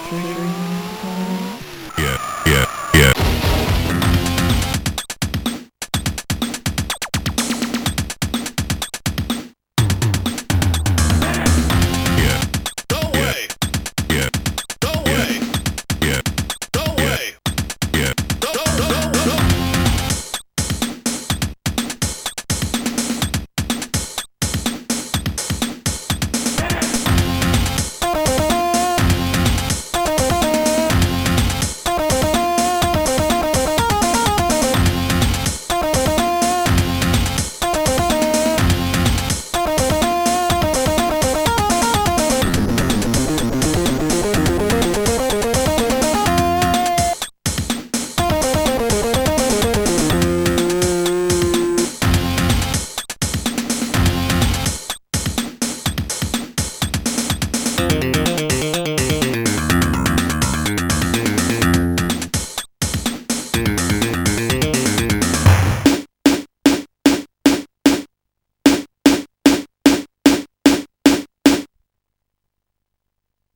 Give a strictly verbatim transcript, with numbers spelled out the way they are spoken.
Yeah, yeah, yeah. Yeah. No way! Yeah, No way! yeah, No way! yeah. No, no, no, no! Thank